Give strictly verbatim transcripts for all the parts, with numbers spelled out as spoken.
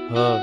Ah.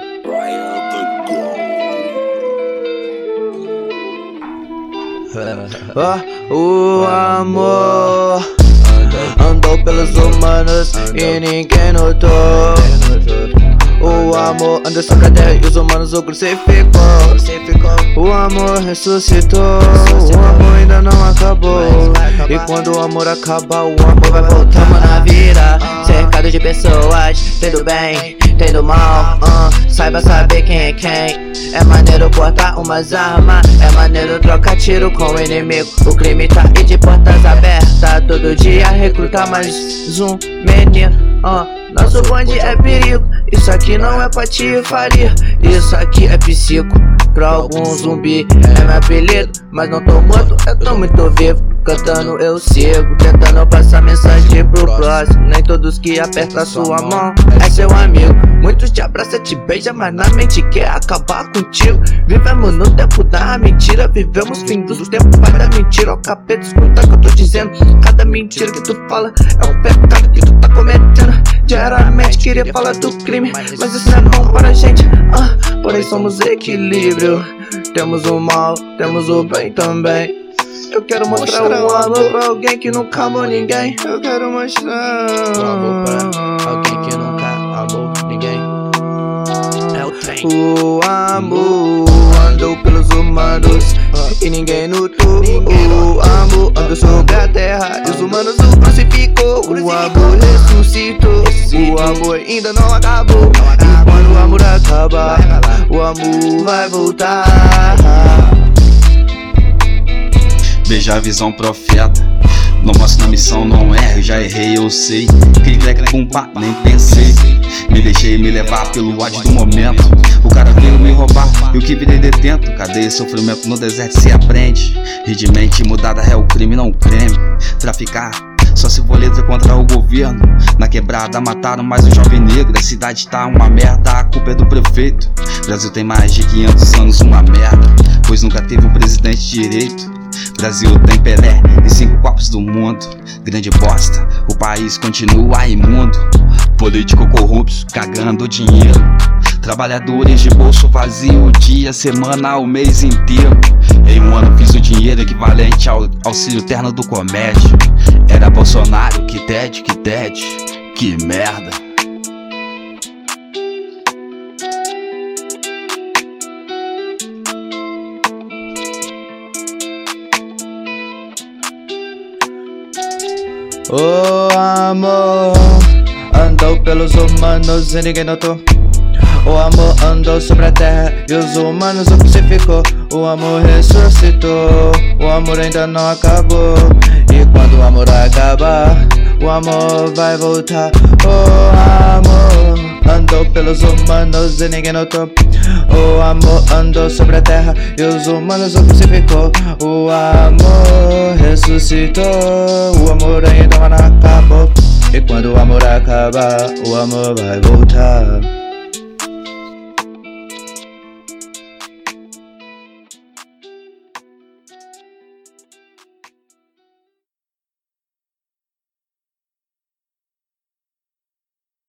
Oh, o amor andou pelos humanos e ninguém notou. O amor andou sobre a terra e os humanos o crucificou. O amor ressuscitou. O amor ainda não acabou. E quando o amor acabar, o amor vai voltar. Tamo na vida, cercado de pessoas, tem do bem, tem do mal, uh, saiba saber quem é quem. É maneiro portar umas armas, é maneiro trocar tiro com o inimigo. O crime tá aí de portas abertas, todo dia recrutar mais um menino. uh, Nosso bonde é perigo, isso aqui não é patifaria, isso aqui é psico. Pra algum zumbi é meu apelido, mas não tô morto, eu tô muito vivo. Cantando eu sigo, tentando passar mensagem pro próximo. Nem todos que apertam a sua mão é seu amigo. Muitos te abraçam, te beijam, mas na mente quer acabar contigo. Vivemos no tempo da mentira, vivemos fim dos tempos, pai da mentira. Ó capeta, escuta o que eu tô dizendo. Cada mentira que tu fala é um pecado que tu tá cometendo. Diariamente queria falar do crime, mas isso não é bom para a gente. ah, Porém somos equilíbrio, temos o mal, temos o bem também. Eu quero mostrar um amor pra alguém que nunca amou ninguém. Eu quero mostrar um amor pra alguém que nunca amou ninguém. É o trem. O amor andou pelos humanos e ninguém notou. O amor andou sobre a terra e os humanos o crucificou. O amor ressuscitou. O amor ainda não acabou. E quando o amor acabar, o amor vai voltar. Beija a visão profeta, não mostro na missão, não erro, já errei, eu sei. Clique, pum, pá, nem pensei. Me deixei me levar pelo ódio do momento. O cara veio me roubar e o que virei detento. Cadeia e sofrimento no deserto se aprende. E de mente mudada é o crime, não o creme. Traficar, só se for letra contra o governo. Na quebrada mataram mais um jovem negro. A cidade tá uma merda, a culpa é do prefeito. Brasil tem mais de quinhentos anos, uma merda, pois nunca teve um presidente de direito. Brasil tem Pelé e cinco copos do mundo. Grande bosta, o país continua imundo. Político corrupto, cagando dinheiro. Trabalhadores de bolso vazio, dia, semana, o mês inteiro. Em um ano fiz o dinheiro equivalente ao auxílio terno do comércio. Era Bolsonaro, que tede, que tede, que merda. O amor andou pelos humanos e ninguém notou. O amor andou sobre a terra e os humanos o crucificou. O amor ressuscitou. O amor ainda não acabou. E quando o amor acabar, o amor vai voltar. O amor andou pelos humanos e ninguém notou. O amor andou sobre a terra e os humanos o crucificou. O amor ressuscitou. O amor ainda não acabou. E quando o amor acabar, o amor vai voltar.